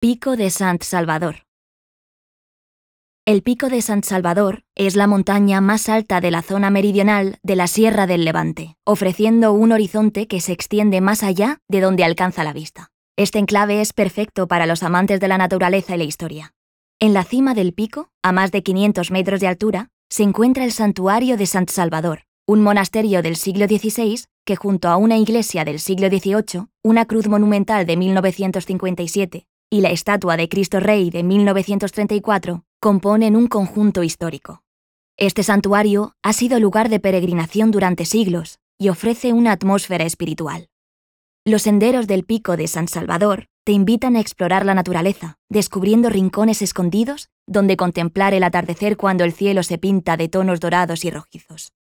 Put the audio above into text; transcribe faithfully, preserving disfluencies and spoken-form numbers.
Pico de Sant Salvador. El Pico de Sant Salvador es la montaña más alta de la zona meridional de la Sierra del Levante, ofreciendo un horizonte que se extiende más allá de donde alcanza la vista. Este enclave es perfecto para los amantes de la naturaleza y la historia. En la cima del pico, a más de quinientos metros de altura, se encuentra el Santuario de Sant Salvador, un monasterio del siglo dieciséis que, junto a una iglesia del siglo dieciocho, una cruz monumental de mil novecientos cincuenta y siete y la estatua de Cristo Rey de mil novecientos treinta y cuatro, componen un conjunto histórico. Este santuario ha sido lugar de peregrinación durante siglos y ofrece una atmósfera espiritual. Los senderos del Pico de Sant Salvador te invitan a explorar la naturaleza, descubriendo rincones escondidos donde contemplar el atardecer cuando el cielo se pinta de tonos dorados y rojizos.